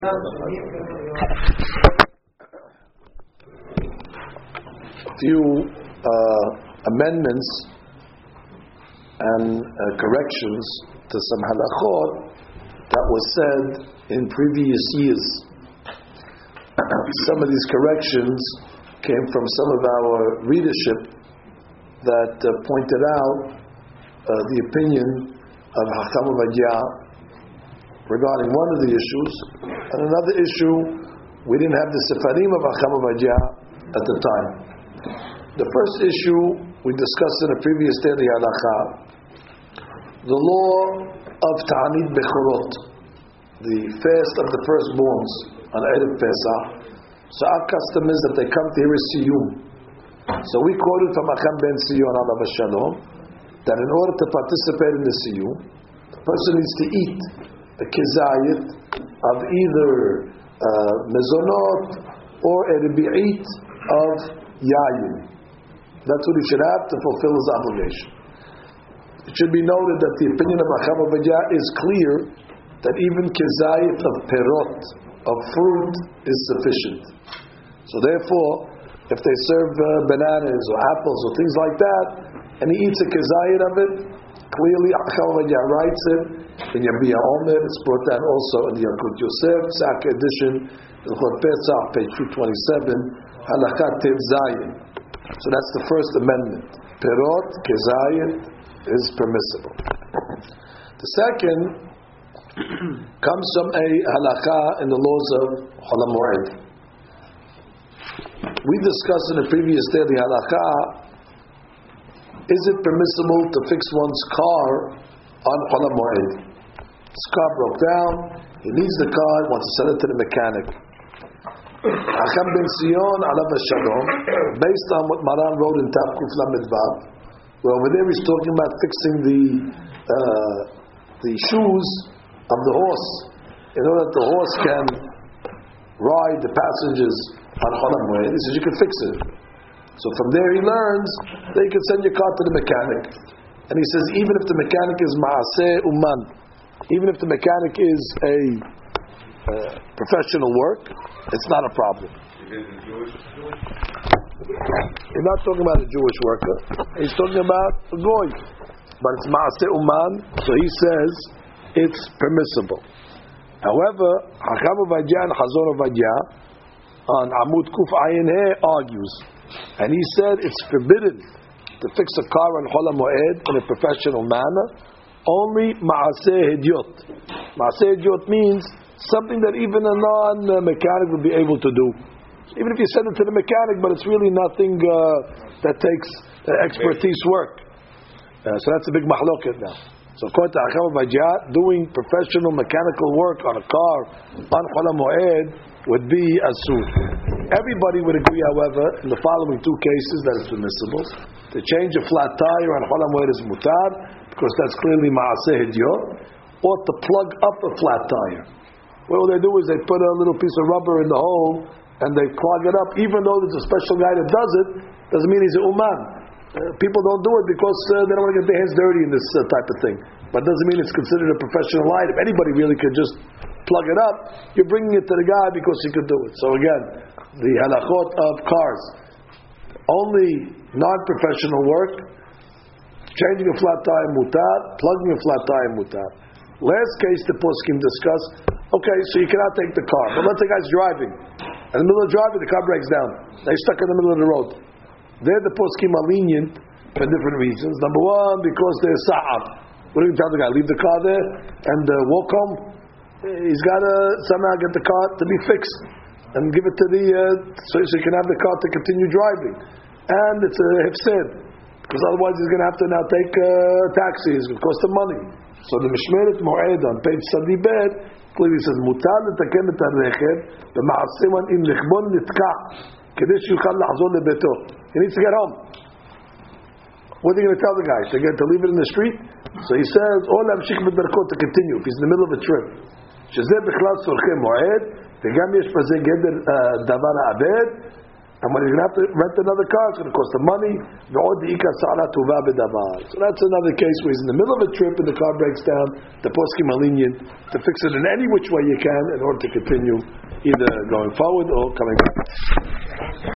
Few amendments and corrections to some halachot that was said in previous years. Some of these corrections came from some of our readership that pointed out the opinion of Hacham Ovadia regarding one of the issues, and another issue we didn't have the Sefarim of Hacham Ovadia at the time. The first issue we discussed in a previous daily halakha, the law of Ta'anit Bechorot, the fast of the firstborns on Erev Pesach. So our custom is that they come to hear a siyum. So we quoted from Hacham ben Sion alav shalom that in order to participate in the siyum, the person needs to eat a kizayit of either mezonot or a ribi'it of yayin. That's what he should have to fulfill his obligation. It should be noted that the opinion of Hacham Ovadia is clear that even kizayit of perot, of fruit, is sufficient. So therefore, if they serve bananas or apples or things like that, and he eats a kizayit of it, clearly Hacham Ovadia writes it in Yabia Omer. It's brought down also in the Yalkut Yosef, Sak edition, Hilchot Pesach, page 227, Halakha Tev Zayin. So that's the first amendment. Perot, kizayit is permissible. The second comes from a halakha in the laws of Chol HaMoed. We discussed in the previous day the halakha, is it permissible to fix one's car on Chol HaMoed? His car broke down, he needs the car, he wants to send it to the mechanic. Hacham ben Sion alav shalom, based on what Maran wrote in Tav Kuf Lamed Vav, well, over there he's talking about fixing the shoes of the horse in order that the horse can ride the passengers on Chol HaMoed. He says you can fix it. So from there he learns that you can send your car to the mechanic. And he says even if the mechanic is ma'aseh uman, even if the mechanic is a professional work, it's not a problem. He's not talking about a Jewish worker. He's talking about a goy. But it's ma'aseh uman, so he says it's permissible. However, Hacham Ovadia and Chazon Ovadia on Amud Kuf Ayin He argues, and he said it's forbidden to fix a car on Chol HaMoed in a professional manner, only ma'aseh hidyot. Ma'aseh hidyot means something that even a non-mechanic would be able to do. Even if you send it to the mechanic, but it's really nothing that takes expertise work. So that's a big mahloket now. So according to Hacham Ovadia, doing professional mechanical work on a car on Chol HaMoed would be asur. Everybody would agree, however, in the following two cases that it's permissible. To change a flat tire on Chol HaMoed is mutar, because that's clearly ma'aseh hidyot, or to plug up a flat tire. What they do is they put a little piece of rubber in the hole and they clog it up. Even though there's a special guy that does it, doesn't mean he's a uman. People don't do it because they don't want to get their hands dirty in this type of thing. But it doesn't mean it's considered a professional item. Anybody really could just plug it up. You're bringing it to the guy because he could do it. So again, the halachot of cars, only non-professional work, changing a flat tire mutar, plugging a flat tire mutar. Last case the poskim discussed, okay, so you cannot take the car, but let's say the guy's driving. In the middle of driving, the car breaks down. They're stuck in the middle of the road. There the poskim are lenient for different reasons. Number one, because they're sa'ab. What do you tell the guy? Leave the car there and walk home? He's got to somehow get the car to be fixed and give it to the, so he can have the car to continue driving. And it's a hefsed, because otherwise he's going to have to now take taxis. It's going to cost him money. So the Mishmeret Moed on page Sadi Bet clearly says, "Mutar letaken et harechev b'ma'asevan in lichbon nitka kedei sheyuchal lahzor lebeto." He needs to get home. What are you going to tell the guy? To leave it in the street? So he says, "Or lamshich b'darko," to continue if he's in the middle of a trip. Shezeh bichlal tzorchei moed, v'gam yesh bazeh geder davar ha'aved, And when he's going to have to rent another car, it's going to cost him money. So that's another case where he's in the middle of a trip and the car breaks down. The poskim are lenient to fix it in any which way you can in order to continue either going forward or coming back.